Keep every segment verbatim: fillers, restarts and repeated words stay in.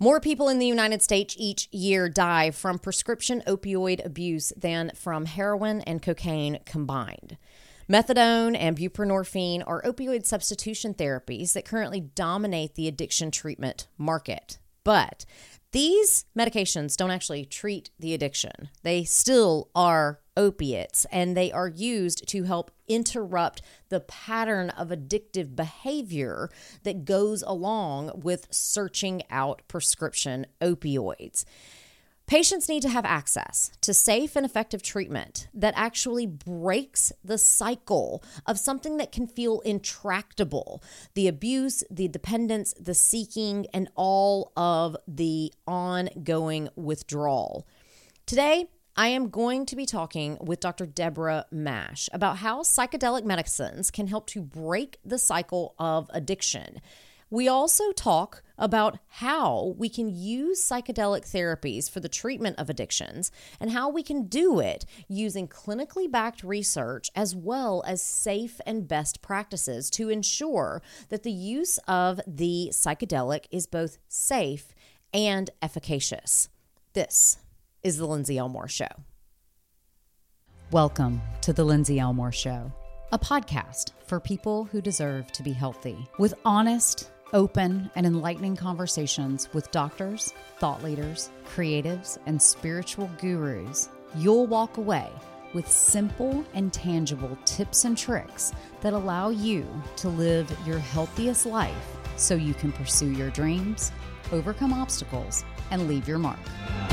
More people in the United States each year die from prescription opioid abuse than from heroin and cocaine combined. Methadone and buprenorphine are opioid substitution therapies that currently dominate the addiction treatment market. But these medications don't actually treat the addiction. They still are opiates, and they are used to help interrupt the pattern of addictive behavior that goes along with searching out prescription opioids. Patients need to have access to safe and effective treatment that actually breaks the cycle of something that can feel intractable: the abuse, the dependence, the seeking, and all of the ongoing withdrawal. Today, I am going to be talking with Doctor Deborah Mash about how psychedelic medicines can help to break the cycle of addiction. We also talk about how we can use psychedelic therapies for the treatment of addictions and how we can do it using clinically backed research as well as safe and best practices to ensure that the use of the psychedelic is both safe and efficacious. This is The Lindsay Elmore Show. Welcome to The Lindsay Elmore Show, a podcast for people who deserve to be healthy, with honest, open, and enlightening conversations with doctors, thought leaders, creatives, and spiritual gurus. You'll walk away with simple and tangible tips and tricks that allow you to live your healthiest life so you can pursue your dreams, overcome obstacles, and leave your mark.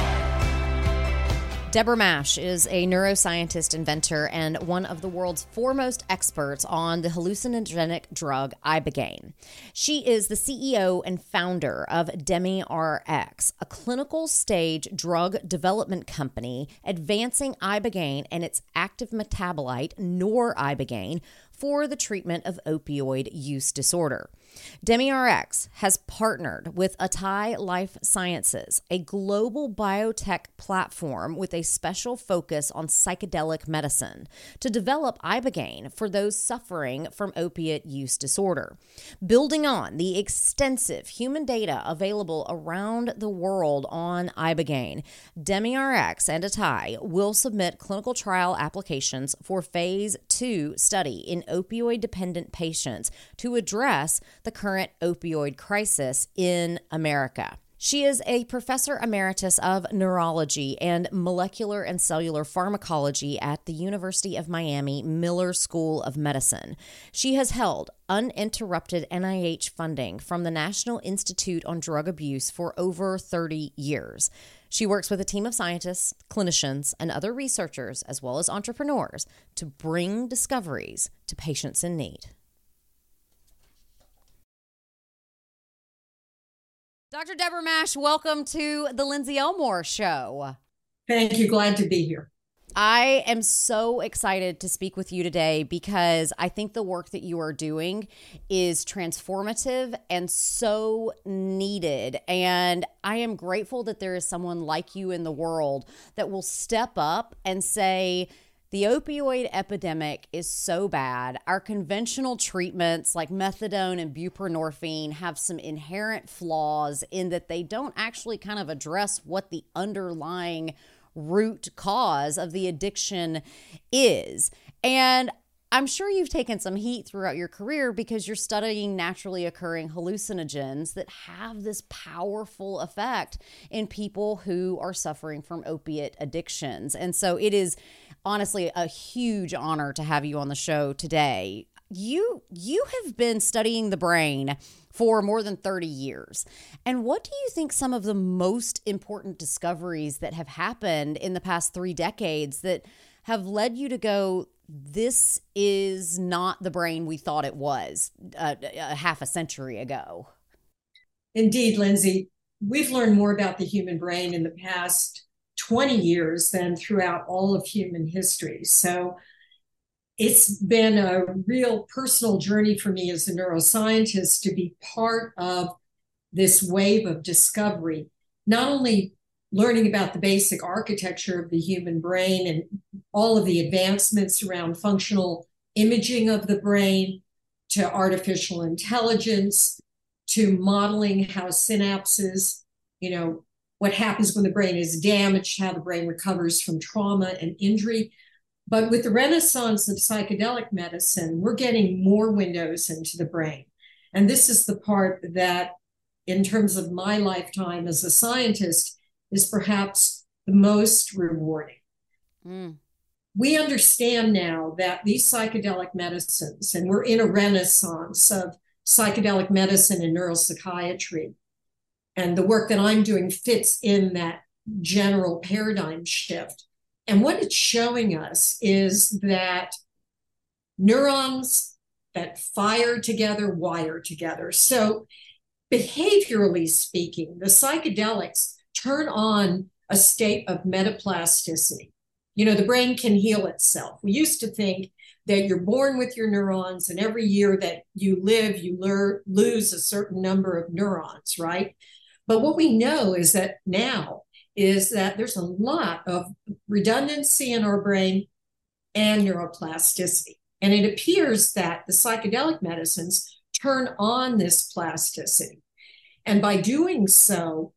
Deborah Mash is a neuroscientist, inventor, and one of the world's foremost experts on the hallucinogenic drug Ibogaine. She is the C E O and founder of DemiRx, a clinical stage drug development company advancing Ibogaine and its active metabolite, noribogaine, for the treatment of opioid use disorder. DemiRx has partnered with Atai Life Sciences, a global biotech platform with a special focus on psychedelic medicine, to develop Ibogaine for those suffering from opiate use disorder. Building on the extensive human data available around the world on Ibogaine, DemiRx and Atai will submit clinical trial applications for phase two study in opioid-dependent patients to address the current opioid crisis in America. She is a professor emeritus of neurology and molecular and cellular pharmacology at the University of Miami Miller School of Medicine. She has held uninterrupted N I H funding from the National Institute on Drug Abuse for over thirty years. She works with a team of scientists, clinicians, and other researchers, as well as entrepreneurs, to bring discoveries to patients in need. Doctor Deborah Mash, welcome to the Lindsay Elmore Show. Thank you. Glad to be here. I am so excited to speak with you today because I think the work that you are doing is transformative and so needed. And I am grateful that there is someone like you in the world that will step up and say, the opioid epidemic is so bad. Our conventional treatments like methadone and buprenorphine have some inherent flaws in that they don't actually kind of address what the underlying root cause of the addiction is. And I'm sure you've taken some heat throughout your career because you're studying naturally occurring hallucinogens that have this powerful effect in people who are suffering from opiate addictions. And so it is honestly a huge honor to have you on the show today. You you have been studying the brain for more than thirty years. And what do you think some of the most important discoveries that have happened in the past three decades that have led you to go, this is not the brain we thought it was uh, a half a century ago? Indeed, Lindsay, we've learned more about the human brain in the past twenty years than throughout all of human history. So it's been a real personal journey for me as a neuroscientist to be part of this wave of discovery, not only learning about the basic architecture of the human brain and all of the advancements around functional imaging of the brain, to artificial intelligence, to modeling how synapses you know, what happens when the brain is damaged, how the brain recovers from trauma and injury. But with the renaissance of psychedelic medicine, we're getting more windows into the brain. And this is the part that, in terms of my lifetime as a scientist, is perhaps the most rewarding. Mm. We understand now that these psychedelic medicines, and we're in a renaissance of psychedelic medicine and neuropsychiatry, and the work that I'm doing fits in that general paradigm shift. And what it's showing us is that neurons that fire together wire together. So behaviorally speaking, the psychedelics turn on a state of metaplasticity. You know, the brain can heal itself. We used to think that you're born with your neurons, and every year that you live, you lear- lose a certain number of neurons, right? But what we know is that now is that there's a lot of redundancy in our brain and neuroplasticity. And it appears that the psychedelic medicines turn on this plasticity. And by doing so,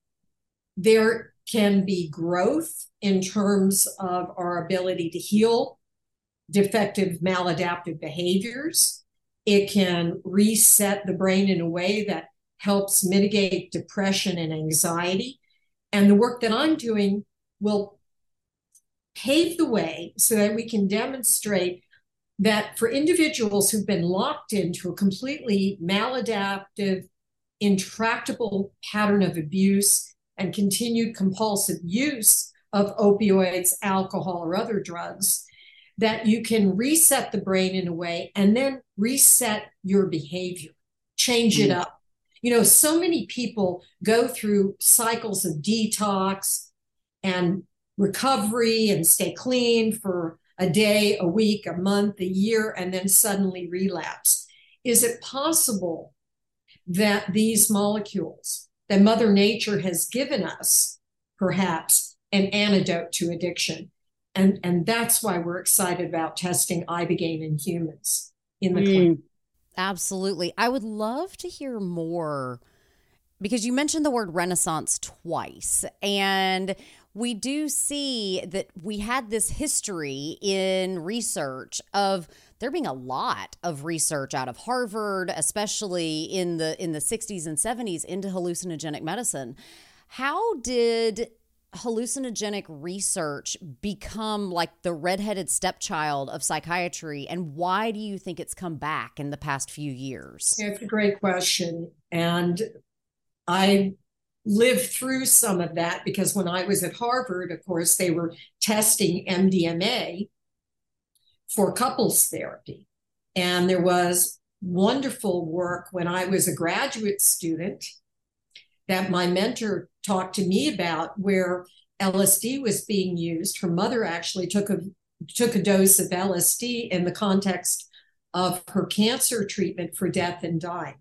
there can be growth in terms of our ability to heal defective maladaptive behaviors. It can reset the brain in a way that helps mitigate depression and anxiety. And the work that I'm doing will pave the way so that we can demonstrate that for individuals who've been locked into a completely maladaptive, intractable pattern of abuse and continued compulsive use of opioids, alcohol, or other drugs, that you can reset the brain in a way and then reset your behavior, change mm-hmm. it up. You know, so many people go through cycles of detox and recovery and stay clean for a day, a week, a month, a year, and then suddenly relapse. Is it possible that these molecules that Mother Nature has given us, perhaps, an antidote to addiction? And, and that's why we're excited about testing Ibogaine in humans in the mm. clinic. Absolutely. I would love to hear more, because you mentioned the word renaissance twice, and we do see that we had this history in research of there being a lot of research out of Harvard, especially in the in the sixties and seventies, into hallucinogenic medicine. How did hallucinogenic research become like the redheaded stepchild of psychiatry, and why do you think it's come back in the past few years? It's a great question, and I lived through some of that because when I was at Harvard, of course, they were testing M D M A for couples therapy, and there was wonderful work when I was a graduate student that my mentor talked to me about, where L S D was being used. Her mother actually took a took a dose of L S D in the context of her cancer treatment for death and dying.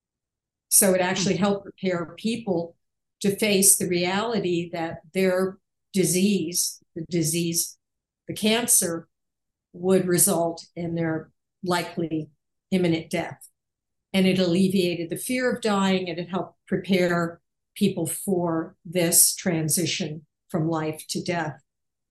So it actually helped prepare people to face the reality that their disease, the disease, the cancer, would result in their likely imminent death. And it alleviated the fear of dying, and it helped prepare people for this transition from life to death.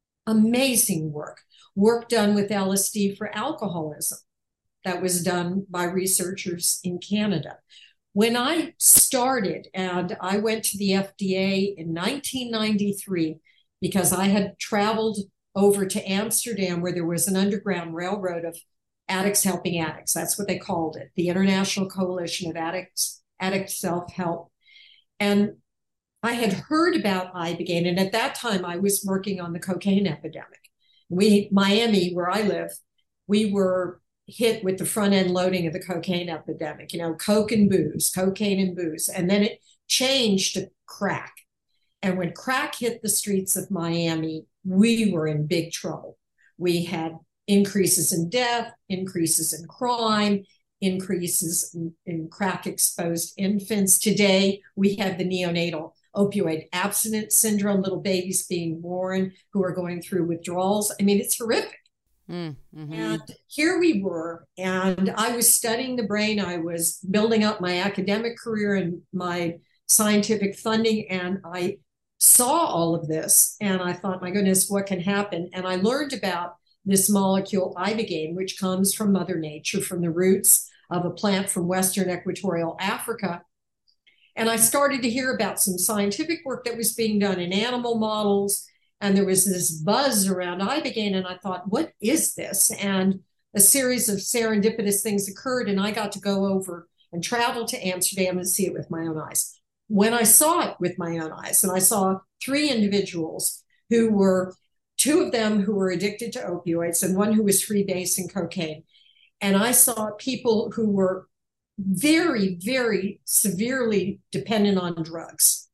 Amazing work. Work done with L S D for alcoholism that was done by researchers in Canada. When I started, and I went to the F D A in nineteen ninety-three, because I had traveled over to Amsterdam, where there was an underground railroad of addicts helping addicts. That's what they called it, the International Coalition of Addicts, Addict Self-Help. And I had heard about Ibogaine, and at that time I was working on the cocaine epidemic. We, Miami, where I live, we were hit with the front end loading of the cocaine epidemic, you know, coke and booze, cocaine and booze. And then it changed to crack. And when crack hit the streets of Miami, we were in big trouble. We had increases in death, increases in crime, increases in, in crack exposed infants. Today, we have the neonatal opioid abstinence syndrome, little babies being born who are going through withdrawals. I mean, it's horrific. Mm-hmm. And here we were, and I was studying the brain. I was building up my academic career and my scientific funding, and I saw all of this, and I thought, my goodness, what can happen? And I learned about this molecule ibogaine, which comes from Mother Nature, from the roots of a plant from Western equatorial Africa. And I started to hear about some scientific work that was being done in animal models, and there was this buzz around ibogaine, and I thought, what is this? And a series of serendipitous things occurred, and I got to go over and travel to Amsterdam and see it with my own eyes. When I saw it with my own eyes, and I saw three individuals who were, two of them who were addicted to opioids and one who was freebasing cocaine. And I saw people who were very, very severely dependent on drugs.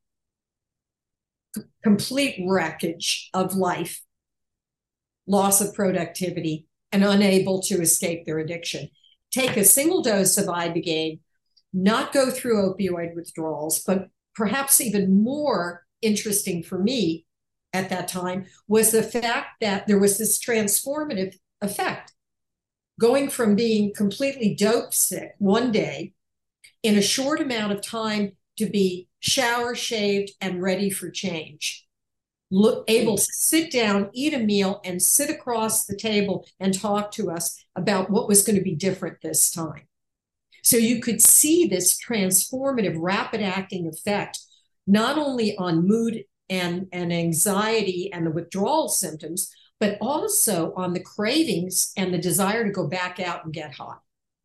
C- complete wreckage of life, loss of productivity, and unable to escape their addiction. Take a single dose of ibogaine, not go through opioid withdrawals, but perhaps even more interesting for me at that time was the fact that there was this transformative effect. Going from being completely dope sick one day in a short amount of time to be shower, shaved, and ready for change. Look, able to sit down, eat a meal, and sit across the table and talk to us about what was going to be different this time. So you could see this transformative, rapid-acting effect, not only on mood and, and anxiety and the withdrawal symptoms, but also on the cravings and the desire to go back out and get high.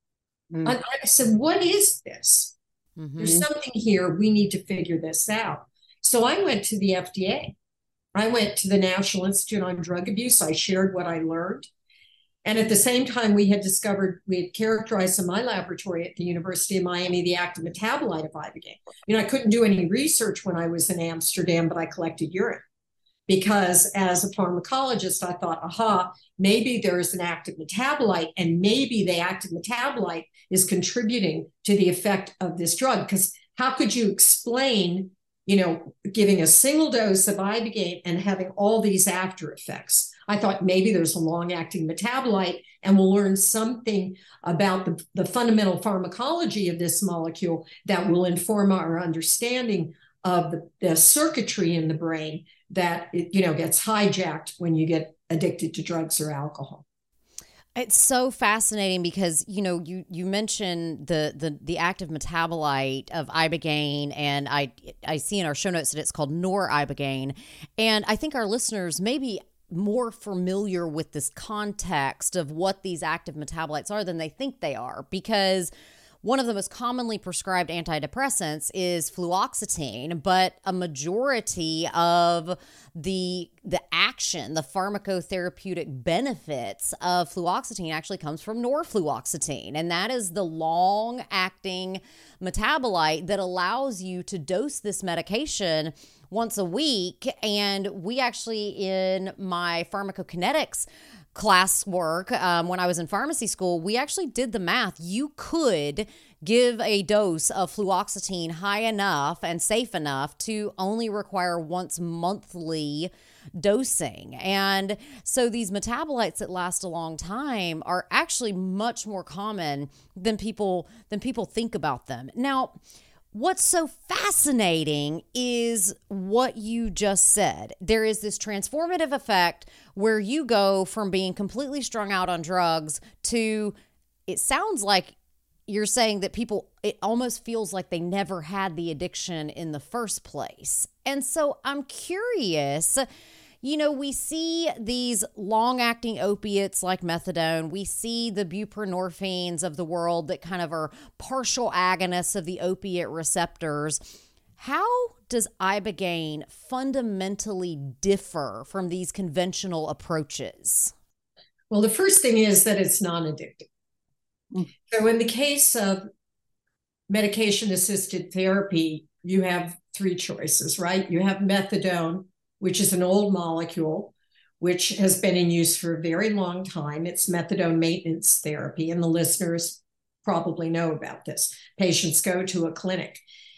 Mm. I, I said, what is this? Mm-hmm. There's something here. We need to figure this out. So I went to the F D A. I went to the National Institute on Drug Abuse. I shared what I learned. And at the same time, we had discovered, we had characterized in my laboratory at the University of Miami, the active metabolite of ibogaine. You know, I couldn't do any research when I was in Amsterdam, but I collected urine. Because as a pharmacologist, I thought, aha, maybe there's an active metabolite, and maybe the active metabolite is contributing to the effect of this drug. Because how could you explain, you know, giving a single dose of ibogaine and having all these after effects? I thought maybe there's a long-acting metabolite, and we'll learn something about the, the fundamental pharmacology of this molecule that will inform our understanding of the, the circuitry in the brain that it, you know, gets hijacked when you get addicted to drugs or alcohol. It's so fascinating because, you know, you, you mentioned the, the, the active metabolite of ibogaine, and I, I see in our show notes that it's called noribogaine. And I think our listeners may be more familiar with this context of what these active metabolites are than they think they are, because one of the most commonly prescribed antidepressants is fluoxetine, but a majority of the the action, the pharmacotherapeutic benefits of fluoxetine actually comes from norfluoxetine, and that is the long-acting metabolite that allows you to dose this medication once a week. And we actually, in my pharmacokinetics classwork, um, when I was in pharmacy school, we actually did the math. You could give a dose of fluoxetine high enough and safe enough to only require once monthly dosing. And so these metabolites that last a long time are actually much more common than people than people think about them. Now, what's so fascinating is what you just said. There is this transformative effect where you go from being completely strung out on drugs to, it sounds like you're saying that people, it almost feels like they never had the addiction in the first place. And so I'm curious, you know, we see these long-acting opiates like methadone. We see the buprenorphines of the world that kind of are partial agonists of the opiate receptors. How does ibogaine fundamentally differ from these conventional approaches? Well, the first thing is that it's non-addictive. Mm. So in the case of medication-assisted therapy, you have three choices, right? You have methadone, which is an old molecule, which has been in use for a very long time. It's methadone maintenance therapy, and the listeners probably know about this. Patients go to a clinic.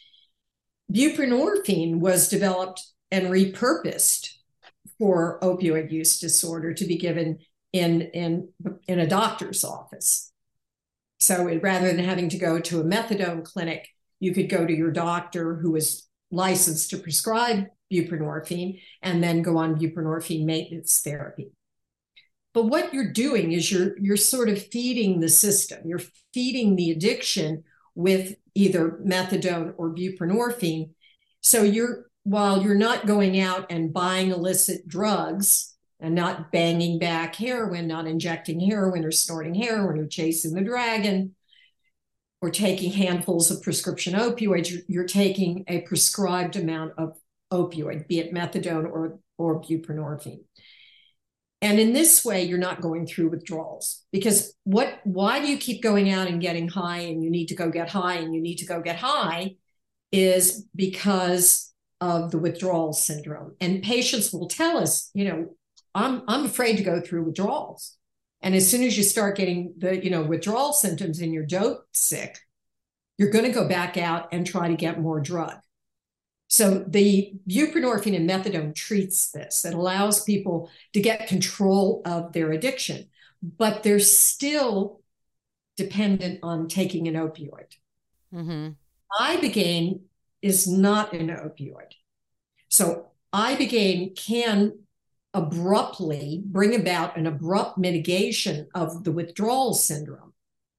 Buprenorphine was developed and repurposed for opioid use disorder to be given in, in, in a doctor's office. So it, rather than having to go to a methadone clinic, you could go to your doctor who is licensed to prescribe buprenorphine and then go on buprenorphine maintenance therapy. But what you're doing is you're you're sort of feeding the system. You're feeding the addiction with either methadone or buprenorphine. So you're while you're not going out and buying illicit drugs and not banging back heroin, not injecting heroin or snorting heroin or chasing the dragon or taking handfuls of prescription opioids, you're, you're taking a prescribed amount of opioid, be it methadone or, or buprenorphine. And in this way, you're not going through withdrawals. Because what? Why do you keep going out and getting high and you need to go get high and you need to go get high is because of the withdrawal syndrome. And patients will tell us, you know, I'm, I'm afraid to go through withdrawals. And as soon as you start getting the, you know, withdrawal symptoms and you're dope sick, you're going to go back out and try to get more drug. So the buprenorphine and methadone treats this. It allows people to get control of their addiction, but they're still dependent on taking an opioid. Mm-hmm. Ibogaine is not an opioid. So Ibogaine can abruptly bring about an abrupt mitigation of the withdrawal syndrome.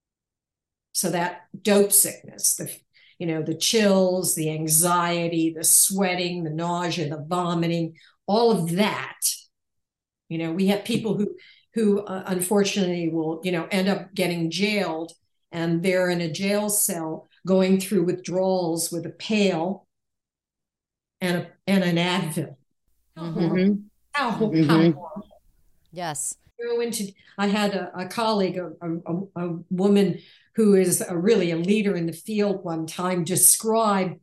So that dope sickness, the you know, the chills, the anxiety, the sweating, the nausea, the vomiting, all of that. You know, we have people who who uh, unfortunately will, you know, end up getting jailed, and they're in a jail cell going through withdrawals with a pail and a, and an Advil. How Mm-hmm. horrible. How, Mm-hmm. how horrible. Yes. I had a, a colleague, a, a, a woman who is a, really a leader in the field one time, describe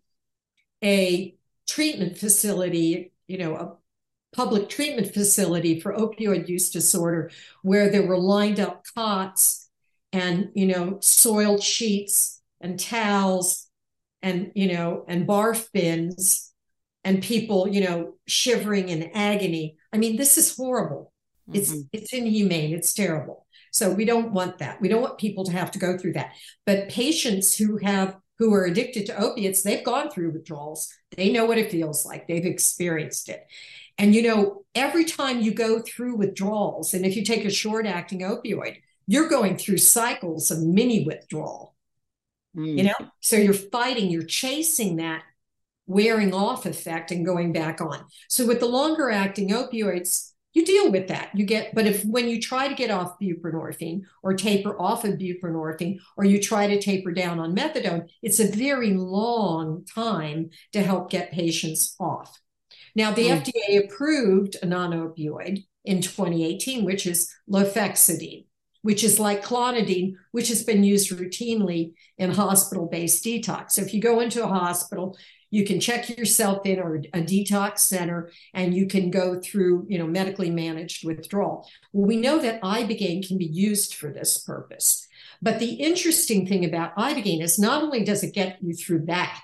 a treatment facility, you know, a public treatment facility for opioid use disorder, where there were lined up cots and, you know, soiled sheets and towels and, you know, and barf bins and people, you know, shivering in agony. I mean, this is horrible. Mm-hmm. It's, it's inhumane. It's terrible. So we don't want that. We don't want people to have to go through that. But patients who have who are addicted to opiates, they've gone through withdrawals. They know what it feels like. They've experienced it. And, you know, every time you go through withdrawals, and if you take a short-acting opioid, you're going through cycles of mini withdrawal. Mm. You know, so you're fighting, you're chasing that wearing off effect and going back on. So with the longer-acting opioids, you deal with that. You get, but if when you try to get off buprenorphine or taper off of buprenorphine, or you try to taper down on methadone, it's a very long time to help get patients off. Now, the mm. F D A approved a non-opioid in twenty eighteen, which is lofexidine, which is like clonidine, which has been used routinely in hospital-based detox. So if you go into a hospital, you can check yourself in or a detox center, and you can go through, you know, medically managed withdrawal. Well, we know that Ibogaine can be used for this purpose. But the interesting thing about Ibogaine is not only does it get you through that,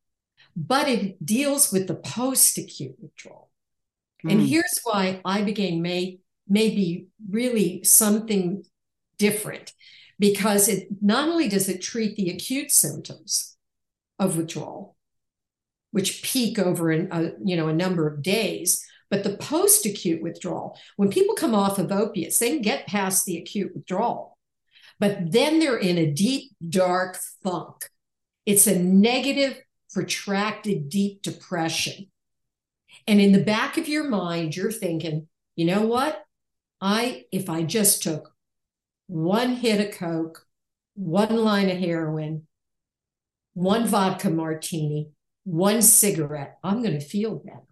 but it deals with the post-acute withdrawal. Mm. And here's why Ibogaine may, may be really something different, because it not only does it treat the acute symptoms of withdrawal, which peak over an, a, you know, a number of days, but the post-acute withdrawal, when people come off of opiates, they can get past the acute withdrawal, but then they're in a deep, dark funk. It's a negative, protracted, deep depression. And in the back of your mind, you're thinking, you know what? I, if I just took one hit of Coke, one line of heroin, one vodka martini, one cigarette, I'm going to feel better.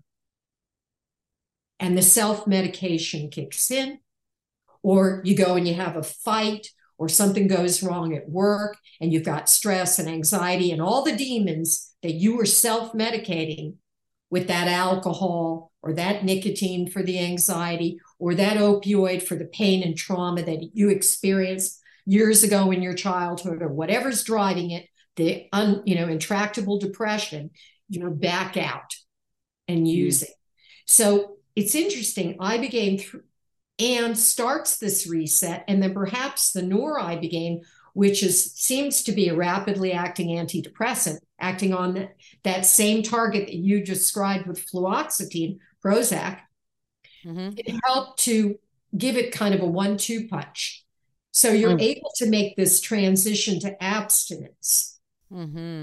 And the self-medication kicks in, or you go and you have a fight, or something goes wrong at work, and you've got stress and anxiety and all the demons that you were self-medicating with that alcohol or that nicotine for the anxiety or that opioid for the pain and trauma that you experienced years ago in your childhood, or whatever's driving it, the un, you know, intractable depression, you know, back out and use mm. it. So it's interesting. Ibogaine th- and starts this reset, and then perhaps the noribogaine which is seems to be a rapidly acting antidepressant, acting on that, that same target that you described with fluoxetine, Prozac. Mm-hmm. It helped to give it kind of a one two punch. So you're mm. able to make this transition to abstinence. Mm-hmm.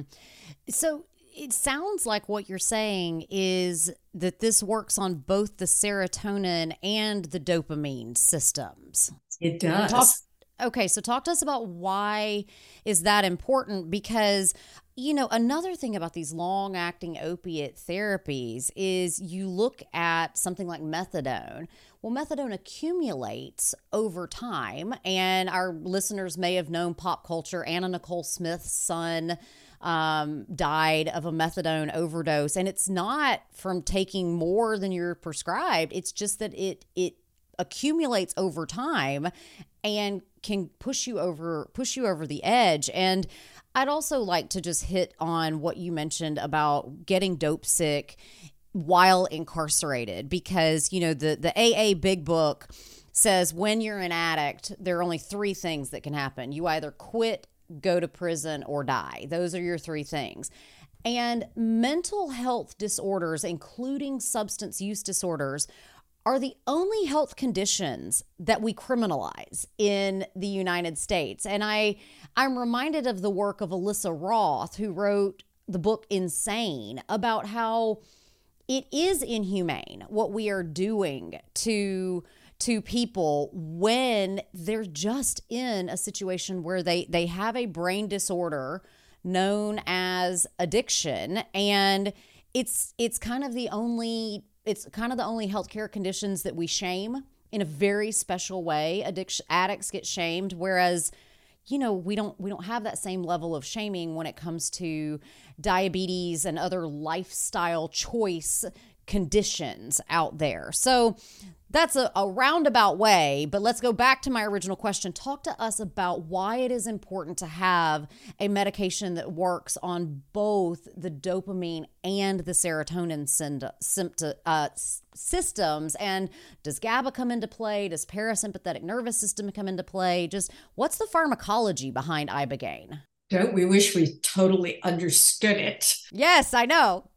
So it sounds like what you're saying is that this works on both the serotonin and the dopamine systems. It does. Talk, okay, so talk to us about why is that important? Because, you know, another thing about these long-acting opiate therapies is you look at something like methadone. Well, methadone accumulates over time, and our listeners may have known pop culture. Anna Nicole Smith's son um, died of a methadone overdose, and it's not from taking more than you're prescribed. It's just that it it accumulates over time and can push you over push you over the edge. And I'd also like to just hit on what you mentioned about getting dope sick while incarcerated, because, you know, the, the A A Big Book says when you're an addict, there are only three things that can happen. You either quit, go to prison, or die. Those are your three things. And mental health disorders, including substance use disorders, are the only health conditions that we criminalize in the United States. And I, I'm reminded of the work of Alyssa Roth, who wrote the book Insane, about how it is inhumane what we are doing to to people when they're just in a situation where they, they have a brain disorder known as addiction. And it's it's kind of the only it's kind of the only healthcare conditions that we shame in a very special way. Addiction addicts get shamed, whereas, you know, we don't we don't have that same level of shaming when it comes to diabetes and other lifestyle choice conditions out there. So that's a, a roundabout way, but let's go back to my original question. Talk to us about why it is important to have a medication that works on both the dopamine and the serotonin symptom, uh, systems. And does GABA come into play? Does parasympathetic nervous system come into play? Just what's the pharmacology behind Ibogaine? Don't we wish we totally understood it? Yes, I know.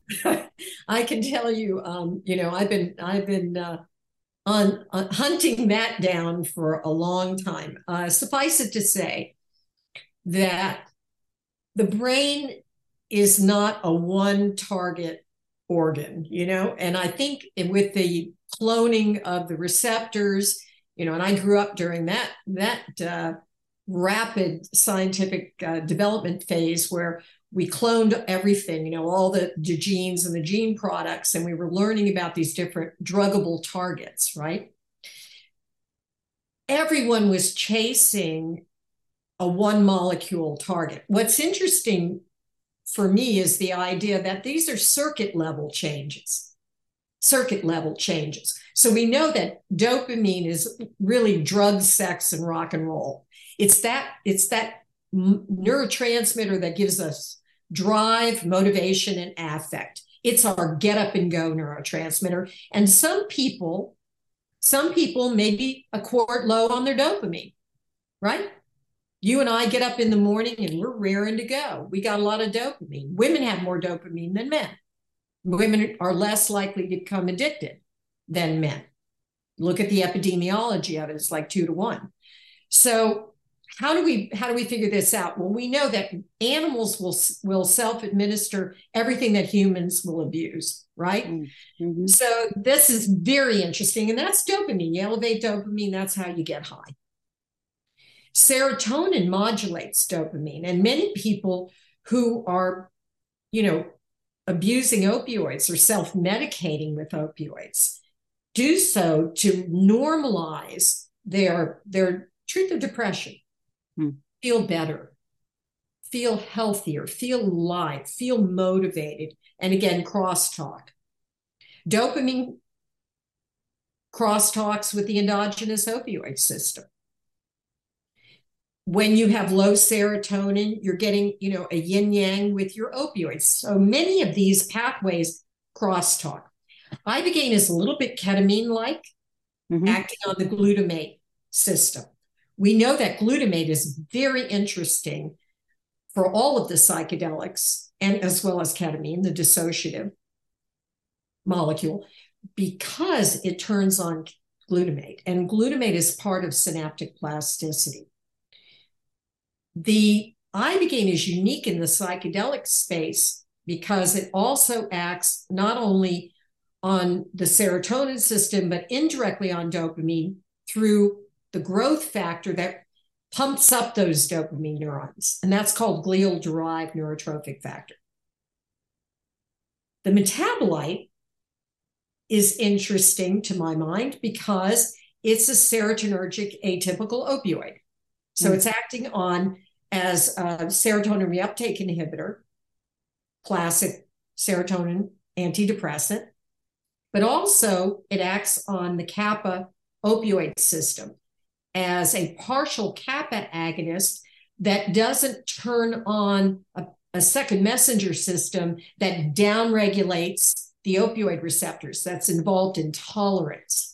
I can tell you, um, you know, I've been, I've been uh, on, on hunting that down for a long time. Uh, suffice it to say that the brain is not a one target organ, you know, and I think with the cloning of the receptors, you know, and I grew up during that, that, uh, rapid scientific uh, development phase where we cloned everything, you know, all the, the genes and the gene products, and we were learning about these different druggable targets, right? Everyone was chasing a one molecule target. What's interesting for me is the idea that these are circuit level changes, circuit level changes. So we know that dopamine is really drug, sex, and rock and roll. It's that, it's that neurotransmitter that gives us drive, motivation, and affect. It's our get up and go neurotransmitter. And some people, some people may be a quart low on their dopamine, right? You and I get up in the morning and we're raring to go. We got a lot of dopamine. Women have more dopamine than men. Women are less likely to become addicted than men. Look at the epidemiology of it. It's like two to one. So How do we how do we figure this out? Well, we know that animals will will self-administer everything that humans will abuse, right? Mm-hmm. So this is very interesting, and that's dopamine. You elevate dopamine, that's how you get high. Serotonin modulates dopamine, and many people who are, you know, abusing opioids or self-medicating with opioids do so to normalize their their treat their depression. Feel better, feel healthier, feel alive, feel motivated. And again, crosstalk. Dopamine crosstalks with the endogenous opioid system. When you have low serotonin, you're getting, you know, a yin yang with your opioids. So many of these pathways crosstalk. Ibogaine is a little bit ketamine-like, mm-hmm. acting on the glutamate system. We know that glutamate is very interesting for all of the psychedelics, and as well as ketamine, the dissociative molecule, because it turns on glutamate, and glutamate is part of synaptic plasticity. The ibogaine is unique in the psychedelic space because it also acts not only on the serotonin system, but indirectly on dopamine through the growth factor that pumps up those dopamine neurons, and that's called glial-derived neurotrophic factor. The metabolite is interesting to my mind because it's a serotonergic atypical opioid. So mm. it's acting on as a serotonin reuptake inhibitor, classic serotonin antidepressant, but also it acts on the kappa opioid system as a partial kappa agonist that doesn't turn on a, a second messenger system that downregulates the opioid receptors that's involved in tolerance.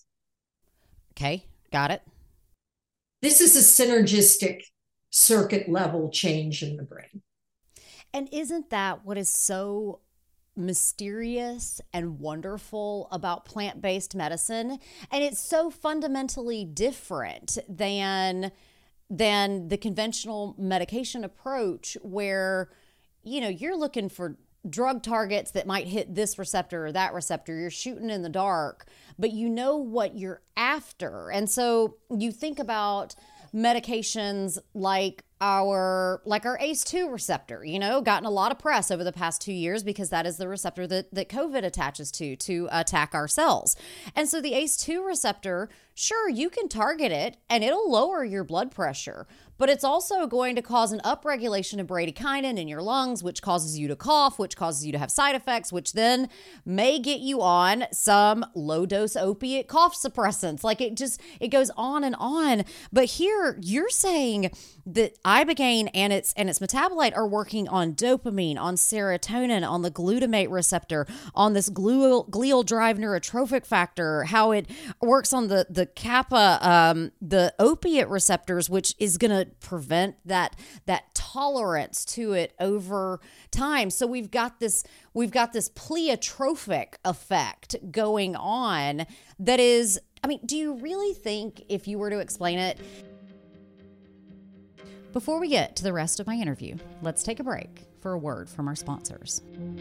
Okay, got it. This is a synergistic circuit level change in the brain. And isn't that what is so mysterious and wonderful about plant-based medicine? And it's so fundamentally different than than the conventional medication approach, where, you know, you're looking for drug targets that might hit this receptor or that receptor. You're shooting in the dark, but you know what you're after. And so you think about medications like our like our A C E two receptor, you know, gotten a lot of press over the past two years because that is the receptor that, that COVID attaches to, to attack our cells. And so the A C E two receptor, sure, you can target it and it'll lower your blood pressure, but it's also going to cause an upregulation of bradykinin in your lungs, which causes you to cough, which causes you to have side effects, which then may get you on some low-dose opiate cough suppressants. Like it just, it goes on and on. But here you're saying that ibogaine and its and its metabolite are working on dopamine, on serotonin, on the glutamate receptor, on this glial, glial drive neurotrophic factor, how it works on the, the kappa, um, the opiate receptors, which is going to prevent that that tolerance to it over time. So we've got this we've got this pleiotropic effect going on that is, I mean, do you really think, if you were to explain it? Before we get to the rest of my interview, let's take a break for a word from our sponsors.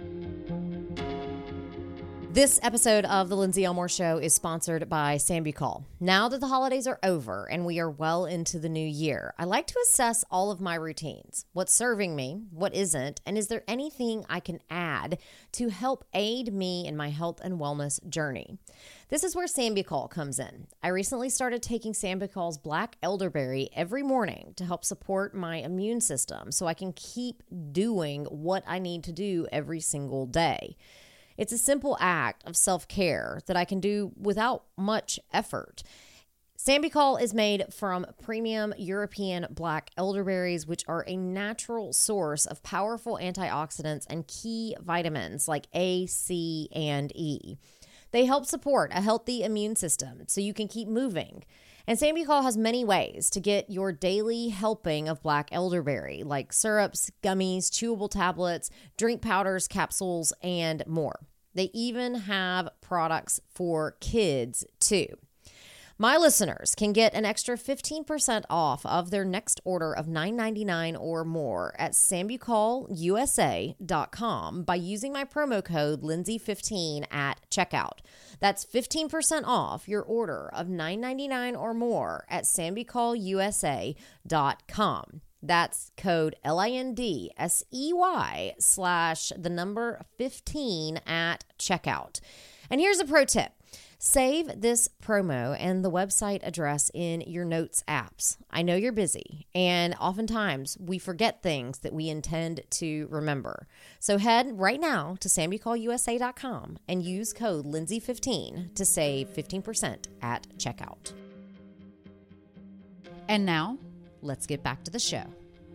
This episode of The Lindsay Elmore Show is sponsored by Sambucol. Now that the holidays are over and we are well into the new year, I like to assess all of my routines. What's serving me, what isn't, and is there anything I can add to help aid me in my health and wellness journey? This is where Sambucol comes in. I recently started taking Sambucol's black elderberry every morning to help support my immune system so I can keep doing what I need to do every single day. It's a simple act of self-care that I can do without much effort. Sambucol is made from premium European black elderberries, which are a natural source of powerful antioxidants and key vitamins like A, C, and E. They help support a healthy immune system so you can keep moving. And Sambucol has many ways to get your daily helping of black elderberry, like syrups, gummies, chewable tablets, drink powders, capsules, and more. They even have products for kids, too. My listeners can get an extra fifteen percent off of their next order of nine ninety-nine or more at sambucol u s a dot com by using my promo code Lindsay fifteen at checkout. That's fifteen percent off your order of nine ninety-nine or more at sambucol u s a dot com. That's code L I N D S E Y slash the number fifteen at checkout. And here's a pro tip. Save this promo and the website address in your notes apps. I know you're busy, and oftentimes we forget things that we intend to remember. So head right now to sambucol u s a dot com and use code Lindsay fifteen to save fifteen percent at checkout. And now, let's get back to the show.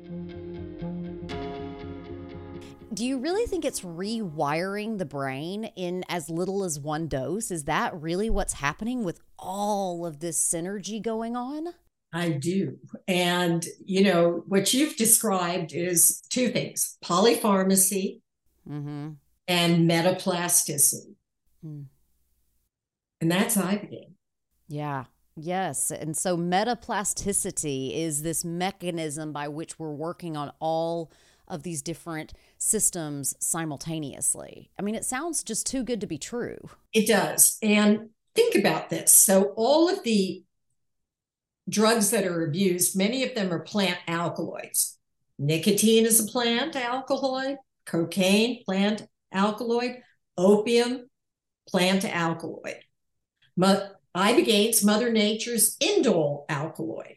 Do you really think it's rewiring the brain in as little as one dose? Is that really what's happening with all of this synergy going on? I do. And, you know, what you've described is two things: polypharmacy Mm-hmm. and metaplasticity. Mm. And that's Ibogaine. Yeah. Yes. And so metaplasticity is this mechanism by which we're working on all of these different systems simultaneously. I mean, it sounds just too good to be true. It does. And think about this. So, all of the drugs that are abused, many of them are plant alkaloids. Nicotine is a plant alkaloid, cocaine, plant alkaloid, opium, plant alkaloid. Mo- Ibogaine's Mother Nature's indole alkaloid.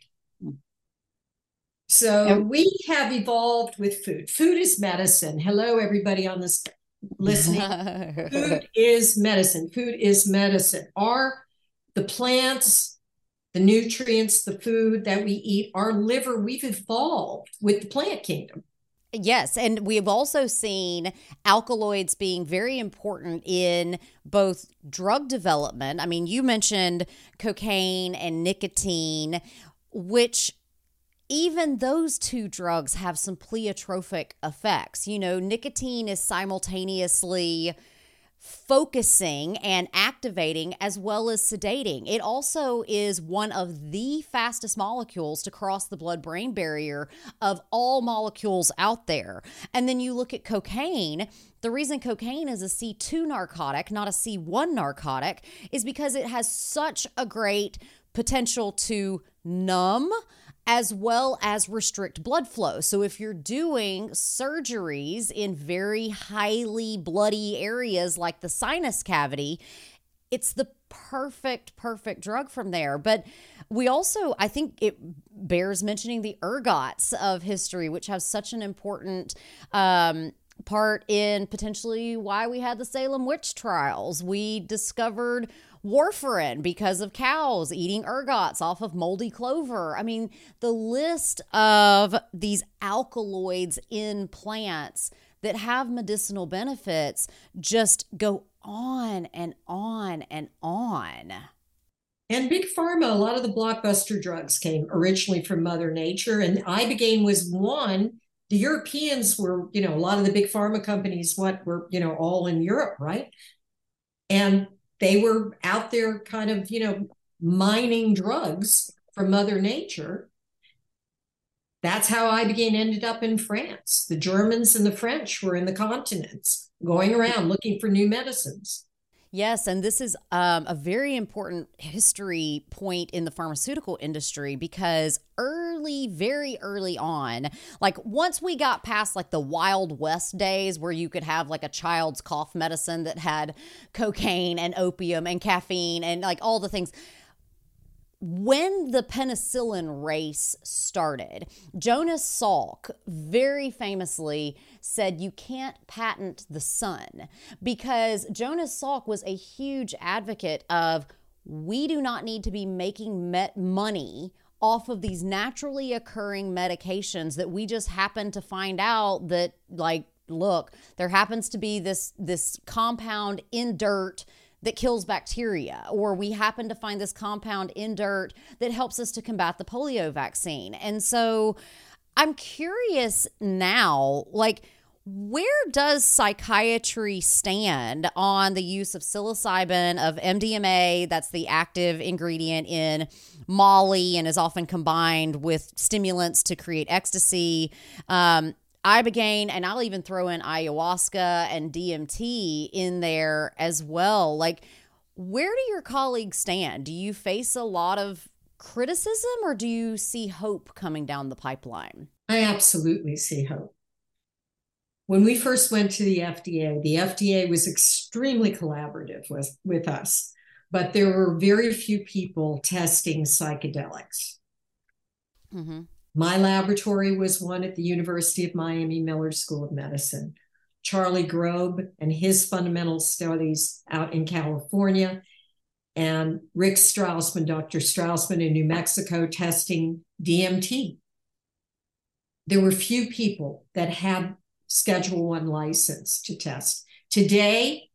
So And we have evolved with food. Food is medicine. Hello, everybody on this listening. Food is medicine. Food is medicine. Our the plants, the nutrients, the food that we eat, our liver, we've evolved with the plant kingdom. Yes, and we've also seen alkaloids being very important in both drug development. I mean, you mentioned cocaine and nicotine, which even those two drugs have some pleiotropic effects. You know, nicotine is simultaneously focusing and activating as well as sedating. It also is one of the fastest molecules to cross the blood-brain barrier of all molecules out there. And then you look at cocaine. The reason cocaine is a C two narcotic, not a C one narcotic, is because it has such a great potential to numb as well as restrict blood flow. So if you're doing surgeries in very highly bloody areas like the sinus cavity, it's the perfect, perfect drug from there. But we also, I think it bears mentioning the ergots of history, which have such an important um, part in potentially why we had the Salem witch trials. We discovered warfarin because of cows eating ergots off of moldy clover. I mean, the list of these alkaloids in plants that have medicinal benefits just go on and on and on. And big pharma, a lot of the blockbuster drugs came originally from Mother Nature, and Ibogaine was one. The Europeans were, you know, a lot of the big pharma companies, what were, you know, all in Europe, right? And they were out there kind of, you know, mining drugs from Mother Nature. That's how Ibogaine ended up in France. The Germans and the French were in the continents going around looking for new medicines. Yes, and this is um, a very important history point in the pharmaceutical industry because early, very early on, like once we got past like the Wild West days where you could have like a child's cough medicine that had cocaine and opium and caffeine and like all the things. When the penicillin race started, Jonas Salk very famously said you can't patent the sun because Jonas Salk was a huge advocate of we do not need to be making met money off of these naturally occurring medications that we just happen to find out that like, look, there happens to be this, this compound in dirt that kills bacteria, or we happen to find this compound in dirt that helps us to combat the polio vaccine. And so I'm curious now, like, where does psychiatry stand on the use of psilocybin, of M D M A, that's the active ingredient in Molly and is often combined with stimulants to create ecstasy, um, Ibogaine, and I'll even throw in ayahuasca and D M T in there as well. Like, where do your colleagues stand? Do you face a lot of criticism or do you see hope coming down the pipeline? I absolutely see hope. When we first went to the F D A, the F D A was extremely collaborative with, with us, but there were very few people testing psychedelics. Mm-hmm. My laboratory was one at the University of Miami Miller School of Medicine. Charlie Grobe and his fundamental studies out in California, and Rick Strausman, Doctor Strausman in New Mexico, testing D M T. There were few people that had Schedule One license to test. Today,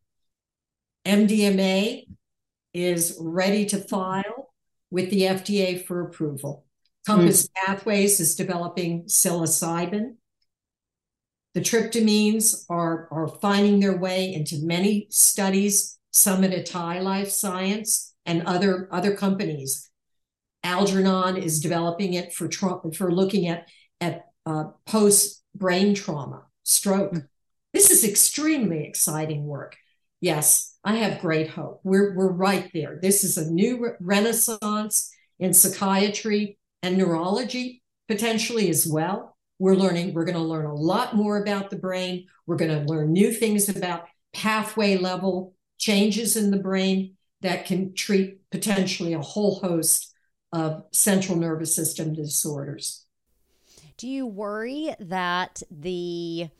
M D M A is ready to file with the F D A for approval. Compass mm. Pathways is developing psilocybin. The tryptamines are, are finding their way into many studies, some at Atai Life Science and other, other companies. Algernon is developing it for, tra- for looking at, at uh, post-brain trauma, stroke. Mm. This is extremely exciting work. Yes, I have great hope. We're, we're right there. This is a new re- renaissance in psychiatry and neurology, potentially as well. We're learning, we're going to learn a lot more about the brain. We're going to learn new things about pathway level changes in the brain that can treat potentially a whole host of central nervous system disorders. Do you worry that the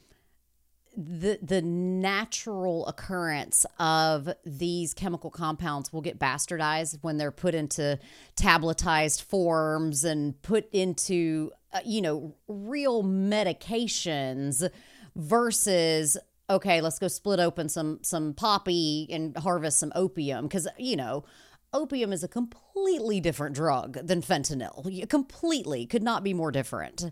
the the natural occurrence of these chemical compounds will get bastardized when they're put into tabletized forms and put into uh, you know, real medications versus, okay, let's go split open some some poppy and harvest some opium? Because, you know, opium is a completely different drug than fentanyl. Completely. Could not be more different.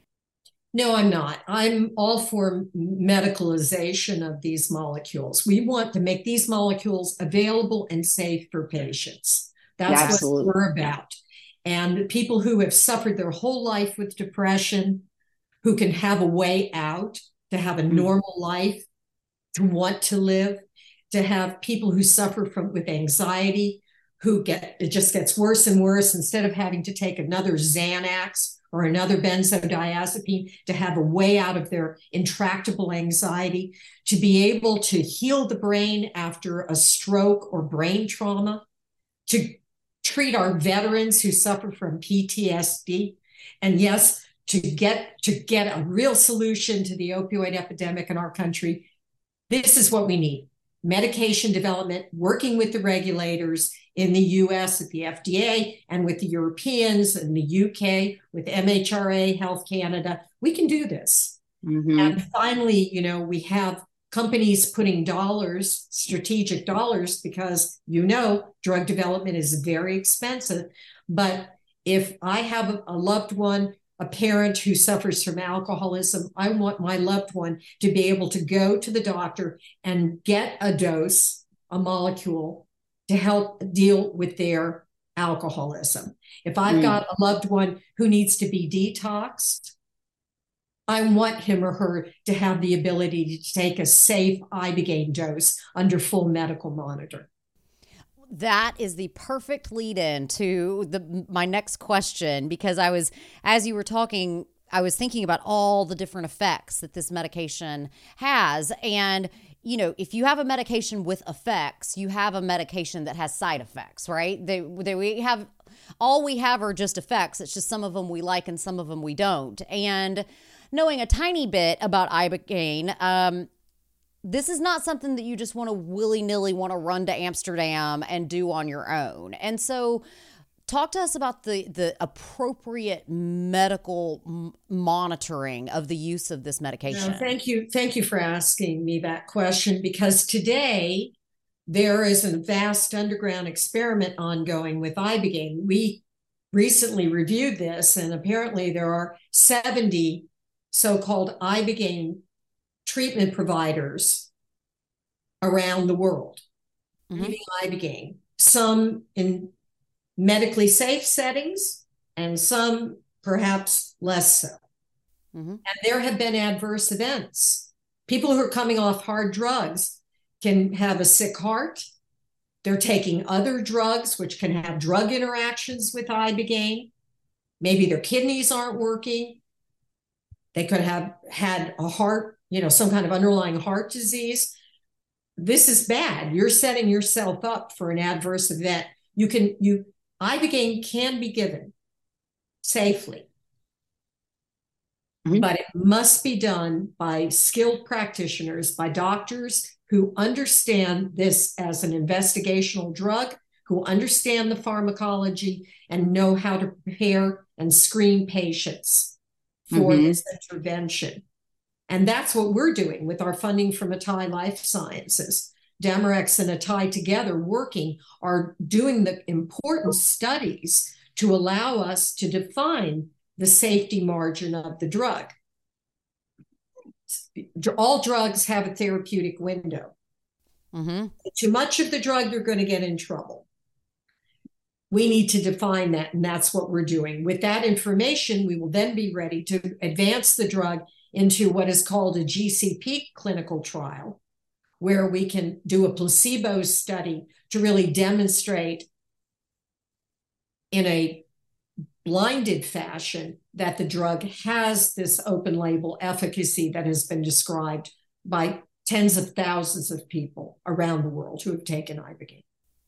No, I'm not. I'm all for medicalization of these molecules. We want to make these molecules available and safe for patients. That's Absolutely. What we're about. And people who have suffered their whole life with depression, who can have a way out, to have a normal life, to want to live, to have people who suffer from with anxiety, who get, it just gets worse and worse, instead of having to take another Xanax or another benzodiazepine, to have a way out of their intractable anxiety, to be able to heal the brain after a stroke or brain trauma, to treat our veterans who suffer from P T S D, and yes, to get to get a real solution to the opioid epidemic in our country. This is what we need. Medication development, working with the regulators in the U S at the F D A and with the Europeans and the U K with M H R A, Health Canada. We can do this. Mm-hmm. And finally, you know, we have companies putting dollars, strategic dollars, because, you know, drug development is very expensive. But if I have a, a loved one, a parent who suffers from alcoholism, I want my loved one to be able to go to the doctor and get a dose, a molecule, to help deal with their alcoholism. If I've mm. got a loved one who needs to be detoxed, I want him or her to have the ability to take a safe Ibogaine dose under full medical monitor. That is the perfect lead in to the my next question, because I was, as you were talking, I was thinking about all the different effects that this medication has. And, you know, if you have a medication with effects, you have a medication that has side effects, right? They, they we have, all we have are just effects. It's just some of them we like and some of them we don't. And knowing a tiny bit about Ibogaine, um, this is not something that you just want to willy-nilly want to run to Amsterdam and do on your own. And so talk to us about the, the appropriate medical m- monitoring of the use of this medication. No, thank you. Thank you for asking me that question, because today there is a vast underground experiment ongoing with Ibogaine. We recently reviewed this, and apparently there are seventy so-called Ibogaine treatment providers around the world, mm-hmm. using Ibogaine, some in medically safe settings and some perhaps less so. Mm-hmm. And there have been adverse events. People who are coming off hard drugs can have a sick heart. They're taking other drugs, which can have drug interactions with Ibogaine. Maybe their kidneys aren't working. They could have had a heart, you know, some kind of underlying heart disease. This is bad. You're setting yourself up for an adverse event. You can, you, Ibogaine can be given safely, mm-hmm. but it must be done by skilled practitioners, by doctors who understand this as an investigational drug, who understand the pharmacology and know how to prepare and screen patients for mm-hmm. this intervention. And that's what we're doing with our funding from Atai Life Sciences. Demorex and Atai together working are doing the important studies to allow us to define the safety margin of the drug. All drugs have a therapeutic window. Mm-hmm. Too much of the drug, you're going to get in trouble. We need to define that, and that's what we're doing. With that information, we will then be ready to advance the drug into what is called a G C P clinical trial, where we can do a placebo study to really demonstrate in a blinded fashion that the drug has this open label efficacy that has been described by tens of thousands of people around the world who have taken Ibogaine.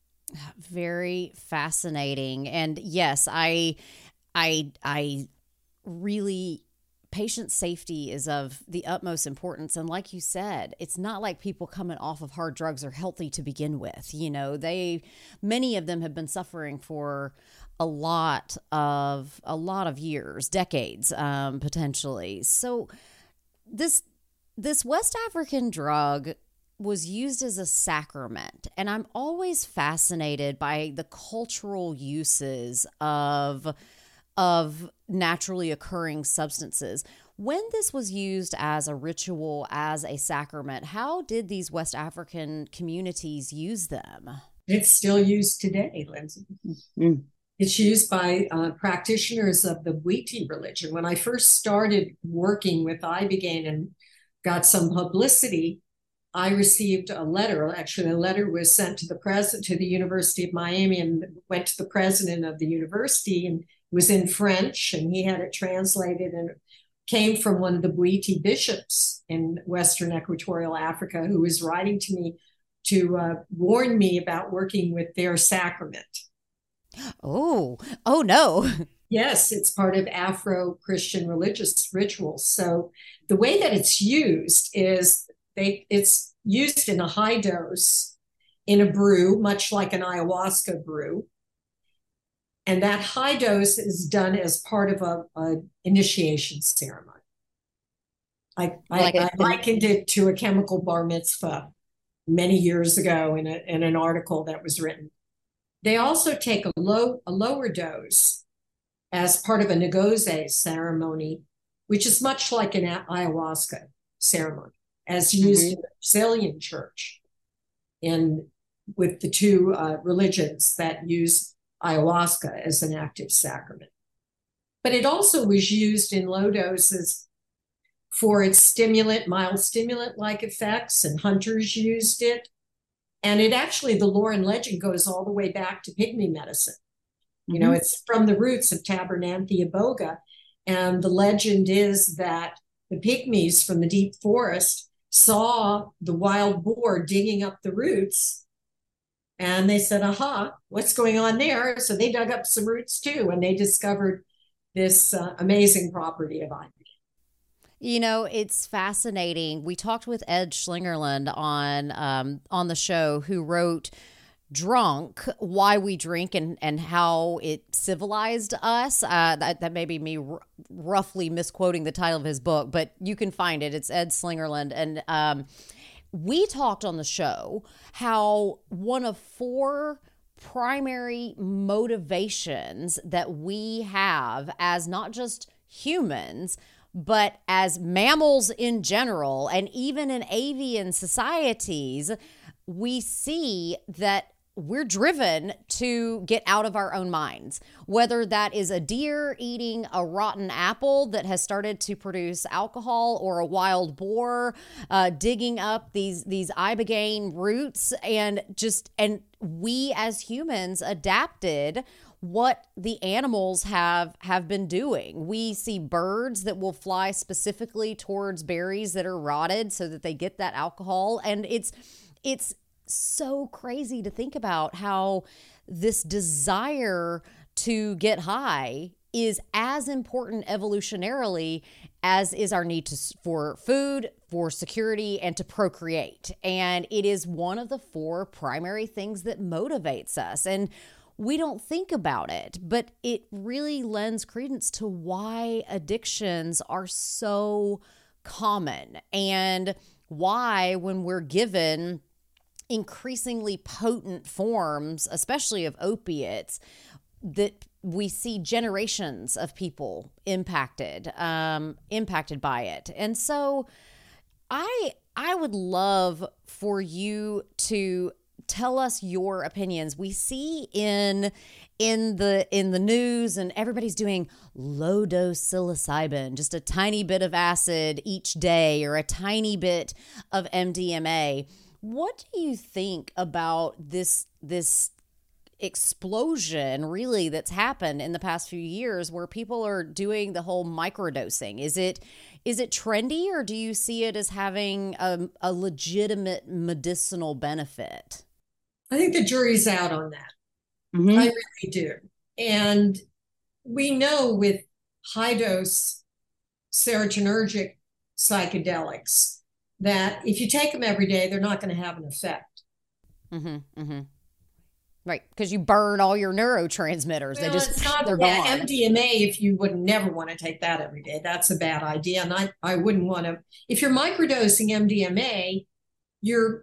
Very fascinating. And yes, I, I, I really, patient safety is of the utmost importance. And like you said, it's not like people coming off of hard drugs are healthy to begin with. You know, they, many of them have been suffering for a lot of, a lot of years, decades, um, potentially. So this, this West African drug was used as a sacrament. And I'm always fascinated by the cultural uses of, of naturally occurring substances. When this was used as a ritual, as a sacrament, how did these West African communities use them? It's still used today, Lindsay. Mm. It's used by uh, practitioners of the Bwiti religion. When I first started working with Ibogaine and got some publicity, I received a letter. Actually, a letter was sent to the president, to the University of Miami, and went to the president of the university, and was in French, and he had it translated, and it came from one of the Bwiti bishops in Western Equatorial Africa, who was writing to me to uh, warn me about working with their sacrament. Oh, oh no. Yes, it's part of Afro-Christian religious rituals. So the way that it's used is they it's used in a high dose in a brew, much like an ayahuasca brew. And that high dose is done as part of a, a initiation ceremony. I, like I, a, I likened it to a chemical bar mitzvah many years ago in, a, in an article that was written. They also take a low a lower dose as part of a Ngozi ceremony, which is much like an ayahuasca ceremony, as used mm-hmm. in the Brazilian church, in with the two uh, religions that use ayahuasca as an active sacrament. But it also was used in low doses for its stimulant, mild stimulant-like effects, and hunters used it. And it actually, the lore and legend goes all the way back to pygmy medicine. Mm-hmm. You know, it's from the roots of Tabernanthe iboga. And the legend is that the pygmies from the deep forest saw the wild boar digging up the roots. And they said, aha, what's going on there? So they dug up some roots too, and they discovered this uh, amazing property of ivory. You know, it's fascinating. We talked with Ed Schlingerland on um, on the show, who wrote Drunk, Why We Drink and, and How It Civilized Us. Uh, that, that may be me r- roughly misquoting the title of his book, but you can find it. It's Ed Schlingerland. And um, we talked on the show how one of four primary motivations that we have as not just humans, but as mammals in general, and even in avian societies, we see that we're driven to get out of our own minds, whether that is a deer eating a rotten apple that has started to produce alcohol, or a wild boar uh, digging up these these ibogaine roots, and just and we as humans adapted what the animals have have been doing. We see birds that will fly specifically towards berries that are rotted so that they get that alcohol, and it's it's so crazy to think about how this desire to get high is as important evolutionarily as is our need to, for food, for security, and to procreate. And it is one of the four primary things that motivates us. And we don't think about it, but it really lends credence to why addictions are so common, and why, when we're given increasingly potent forms, especially of opiates, that we see generations of people impacted, um, impacted by it. And so I I would love for you to tell us your opinions. We see in in the in the news, and everybody's doing low dose psilocybin, just a tiny bit of acid each day or a tiny bit of M D M A. What do you think about this this explosion really that's happened in the past few years where people are doing the whole microdosing? Is it is it trendy, or do you see it as having a, a legitimate medicinal benefit? I think the jury's out on that. Mm-hmm. I really do. And we know with high dose serotonergic psychedelics that if you take them every day, they're not going to have an effect. Mm-hmm, mm-hmm. Right, because you burn all your neurotransmitters. Well, they just, it's not, they're yeah, gone. M D M A, if you would never want to take that every day, that's a bad idea. And I, I wouldn't want to, if you're microdosing M D M A, you're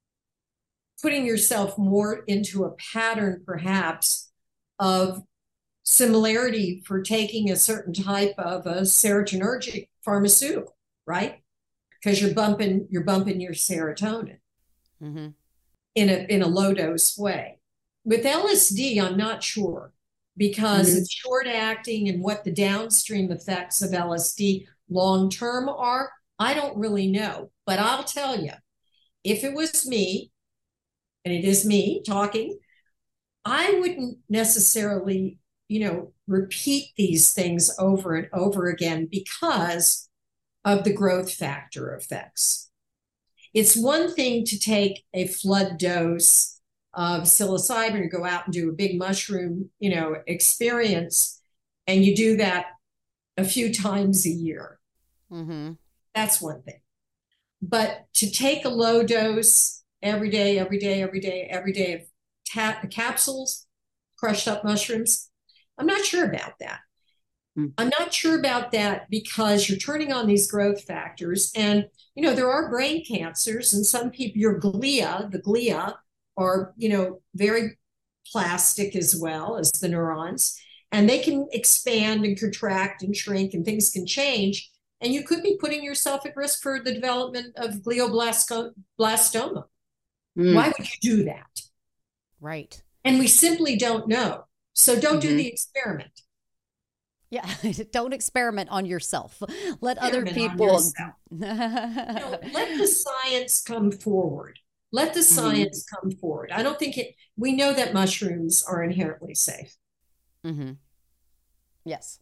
putting yourself more into a pattern, perhaps, of similarity for taking a certain type of a serotonergic pharmaceutical, right? Because you're bumping, you're bumping your serotonin Mm-hmm. in a in a low dose way. With L S D, I'm not sure because Mhm. it's short acting, and what the downstream effects of L S D long term are, I don't really know. But I'll tell you, if it was me, and it is me talking, I wouldn't necessarily, you know, repeat these things over and over again because of the growth factor effects. It's one thing to take a flood dose of psilocybin or go out and do a big mushroom, you know, experience, and you do that a few times a year. Mm-hmm. That's one thing. But to take a low dose every day, every day, every day, every day of ta- capsules, crushed up mushrooms, I'm not sure about that. Mm. I'm not sure about that because you're turning on these growth factors. And, you know, there are brain cancers, and some people, your glia, the glia, are, you know, very plastic as well as the neurons. And they can expand and contract and shrink, and things can change. And you could be putting yourself at risk for the development of glioblastoma. Mm. Why would you do that? Right. And we simply don't know. So don't do Mhm. the experiment. Yeah. Don't experiment on yourself. Let other Experiment on people. yourself. No, let the science come forward. Let the science come forward. I don't think it, we know that mushrooms are inherently safe. Mm-hmm. Yes.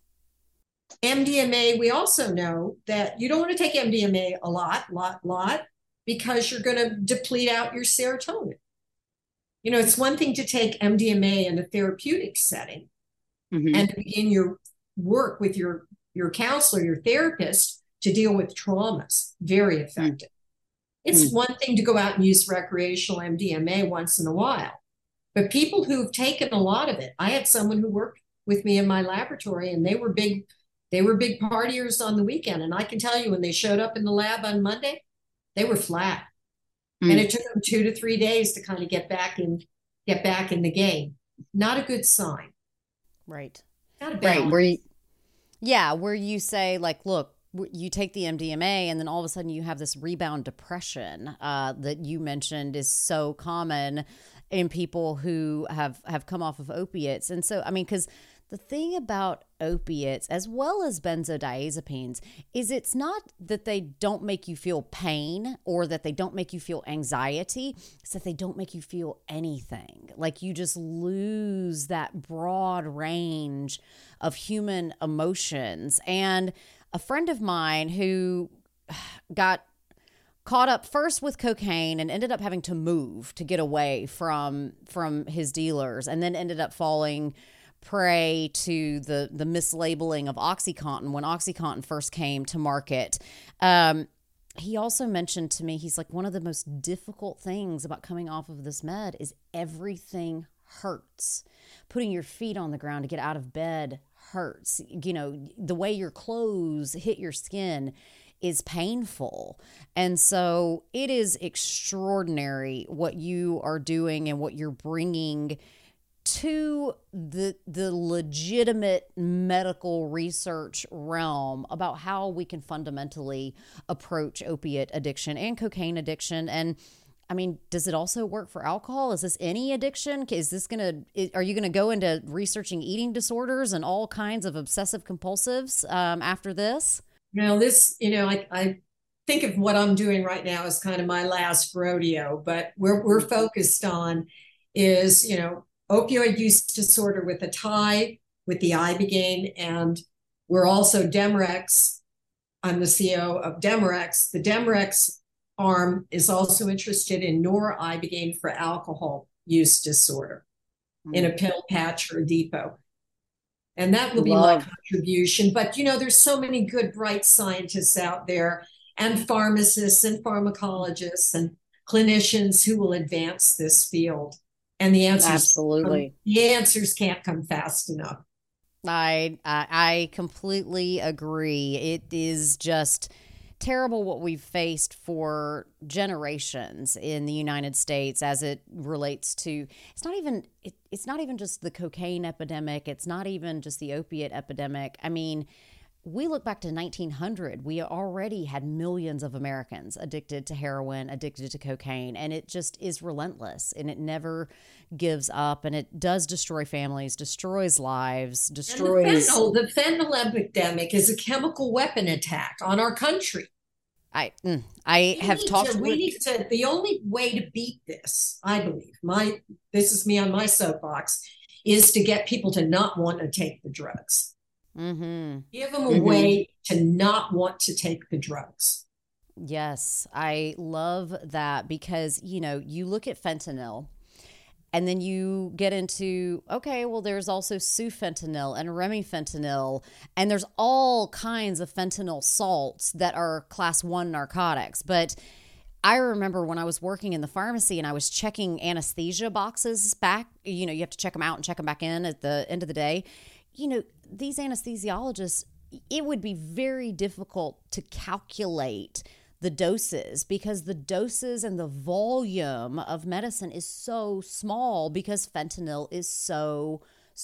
M D M A, we also know that you don't want to take M D M A a lot, lot, lot, because you're going to deplete out your serotonin. You know, it's one thing to take M D M A in a therapeutic setting Mhm. and to begin your work with your, your counselor, your therapist, to deal with traumas. Very effective. It's Mm. one thing to go out and use recreational M D M A once in a while. But people who've taken a lot of it, I had someone who worked with me in my laboratory, and they were big, they were big partiers on the weekend. And I can tell you, when they showed up in the lab on Monday, they were flat. Mm. And it took them two to three days to kind of get back in, get back in the game. Not a good sign. Right. Not a bad. Right. Where you, Yeah, where you say, like, look, w- you take the M D M A, and then all of a sudden you have this rebound depression uh, that you mentioned is so common in people who have, have come off of opiates. And so, I mean, because the thing about opiates, as well as benzodiazepines, is it's not that they don't make you feel pain or that they don't make you feel anxiety. It's that they don't make you feel anything. Like, you just lose that broad range of human emotions. And a friend of mine who got caught up first with cocaine and ended up having to move to get away from from his dealers, and then ended up falling prey to the the mislabeling of OxyContin when OxyContin first came to market. Um, he also mentioned to me, he's like, one of the most difficult things about coming off of this med is everything hurts. Putting your feet on the ground to get out of bed hurts. You know, the way your clothes hit your skin is painful. And so it is extraordinary what you are doing and what you're bringing to the the legitimate medical research realm about how we can fundamentally approach opiate addiction and cocaine addiction. And I mean, does it also work for alcohol? Is this any addiction? Is this going to, are you going to go into researching eating disorders and all kinds of obsessive compulsives um, after this? Now this, you know, I, I think of what I'm doing right now as kind of my last rodeo, but where we're focused on is, you know, opioid use disorder with a tie with the ibogaine. And we're also Demorex. I'm the C E O of Demorex. The Demorex arm is also interested in noribogaine for alcohol use disorder mm. in a pill patch or a depot. And that will be Love. my contribution. But, you know, there's so many good, bright scientists out there and pharmacists and pharmacologists and clinicians who will advance this field. And the answers, absolutely, um, the answers can't come fast enough. I, I I completely agree. It is just terrible what we've faced for generations in the United States as it relates to, it's not even it, it's not even just the cocaine epidemic. It's not even just the opiate epidemic. I mean, we look back to nineteen hundred, we already had millions of Americans addicted to heroin, addicted to cocaine, and it just is relentless, and it never gives up, and it does destroy families, destroys lives, destroys... And the fentanyl, the fentanyl epidemic is a chemical weapon attack on our country. I mm, I we have talked... To, with... We need to, the only way to beat this, I believe, my this is me on my soapbox, is to get people to not want to take the drugs. Mm-hmm. Give them a mm-hmm. way to not want to take the drugs. Yes, I love that because, you know, you look at fentanyl and then you get into, okay, well, there's also sufentanil and remifentanil, and there's all kinds of fentanyl salts that are class one narcotics. But I remember when I was working in the pharmacy and I was checking anesthesia boxes back, you know, you have to check them out and check them back in at the end of the day. You know, these anesthesiologists, it would be very difficult to calculate the doses because the doses and the volume of medicine is so small because fentanyl is so,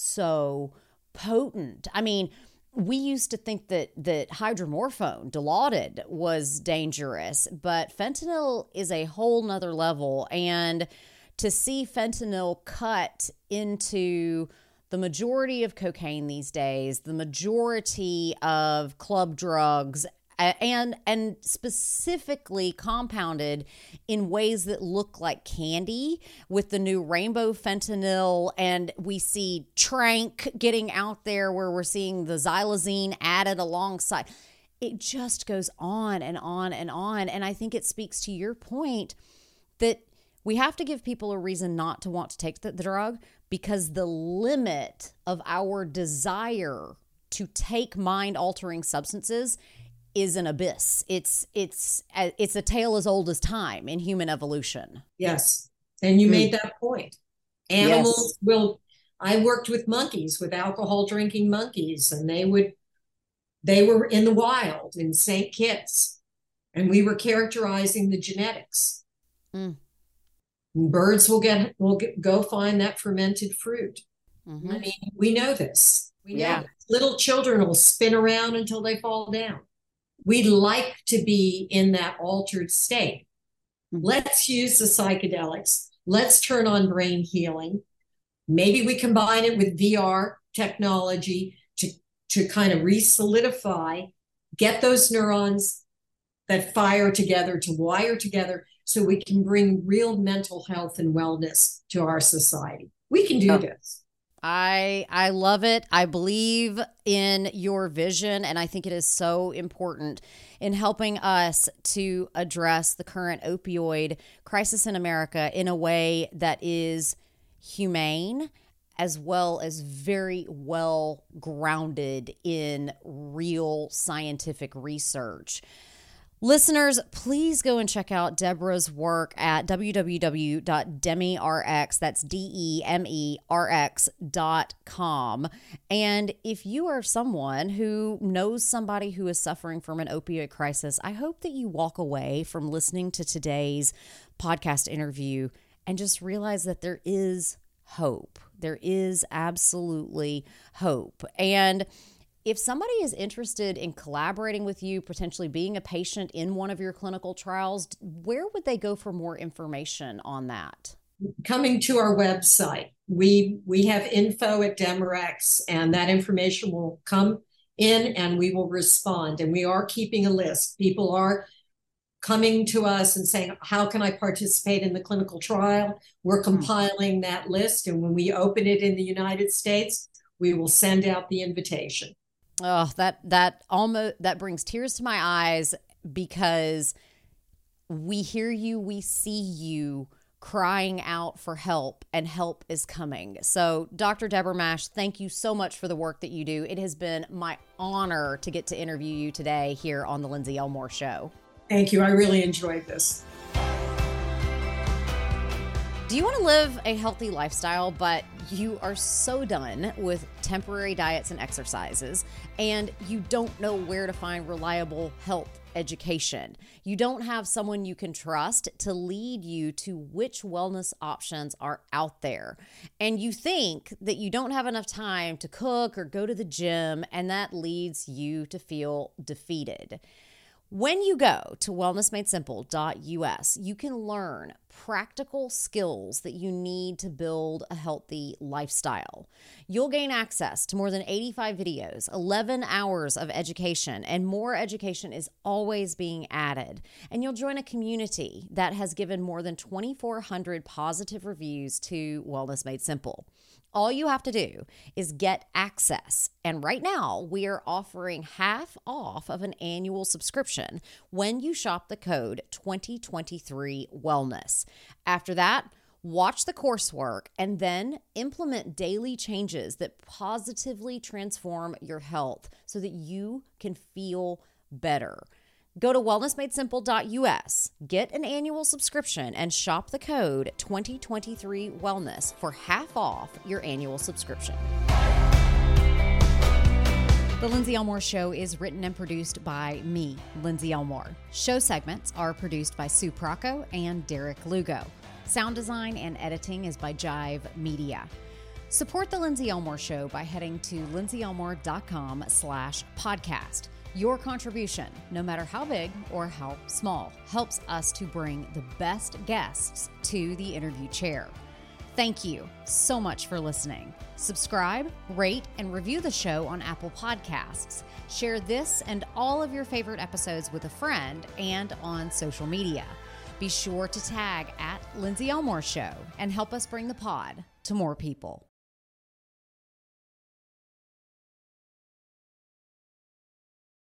so potent. I mean, we used to think that, that hydromorphone, Dilaudid, was dangerous, but fentanyl is a whole nother level. And to see fentanyl cut into the majority of cocaine these days, the majority of club drugs, and and specifically compounded in ways that look like candy with the new rainbow fentanyl, and we see Trank getting out there where we're seeing the xylazine added alongside. It just goes on and on and on, and I think it speaks to your point that we have to give people a reason not to want to take the, the drug, because the limit of our desire to take mind-altering substances is an abyss. It's it's it's a tale as old as time in human evolution. Yes, and you mm. made that point. Animals yes. will. I worked with monkeys, with alcohol-drinking monkeys, and they would they were in the wild in Saint Kitts, and we were characterizing the genetics. Mm. Birds will get will get, go find that fermented fruit. Mm-hmm. I mean, we know this. We know yeah. this. Little children will spin around until they fall down. We'd like to be in that altered state. Mm-hmm. Let's use the psychedelics. Let's turn on brain healing. Maybe we combine it with V R technology to, to kind of re-solidify, get those neurons that fire together, to wire together, so we can bring real mental health and wellness to our society. We can do oh. this. I I love it. I believe in your vision, and I think it is so important in helping us to address the current opioid crisis in America in a way that is humane, as well as very well grounded in real scientific research. Listeners, please go and check out Deborah's work at w w w dot demirx, that's D E M E R X dot com. And if you are someone who knows somebody who is suffering from an opioid crisis, I hope that you walk away from listening to today's podcast interview and just realize that there is hope. There is absolutely hope. And if somebody is interested in collaborating with you, potentially being a patient in one of your clinical trials, where would they go for more information on that? Coming to our website. We we have info at Demorex, and that information will come in and we will respond. And we are keeping a list. People are coming to us and saying, how can I participate in the clinical trial? We're compiling that list. And when we open it in the United States, we will send out the invitation. Oh, that that almost that brings tears to my eyes, because we hear you, we see you crying out for help, and help is coming. So, Doctor Deborah Mash, thank you so much for the work that you do. It has been my honor to get to interview you today here on the Lindsay Elmore Show. Thank you. I really enjoyed this. Do you want to live a healthy lifestyle, but you are so done with temporary diets and exercises, and you don't know where to find reliable health education? You don't have someone you can trust to lead you to which wellness options are out there. And you think that you don't have enough time to cook or go to the gym, and that leads you to feel defeated. When you go to wellness made simple dot U S, you can learn practical skills that you need to build a healthy lifestyle. You'll gain access to more than eighty-five videos, eleven hours of education, and more education is always being added. And you'll join a community that has given more than twenty-four hundred positive reviews to Wellness Made Simple. All you have to do is get access. And right now, we are offering half off of an annual subscription when you shop the code twenty twenty-three wellness. After that, watch the coursework and then implement daily changes that positively transform your health so that you can feel better. Go to wellness made simple dot U S, get an annual subscription, and shop the code twenty twenty-three wellness for half off your annual subscription. The Lindsay Elmore Show is written and produced by me, Lindsay Elmore. Show segments are produced by Sue Procco and Derek Lugo. Sound design and editing is by Jive Media. Support The Lindsay Elmore Show by heading to lindsay elmore dot com slash podcast. Your contribution, no matter how big or how small, helps us to bring the best guests to the interview chair. Thank you so much for listening. Subscribe, rate, and review the show on Apple Podcasts. Share this and all of your favorite episodes with a friend and on social media. Be sure to tag at Lindsay Elmore Show and help us bring the pod to more people.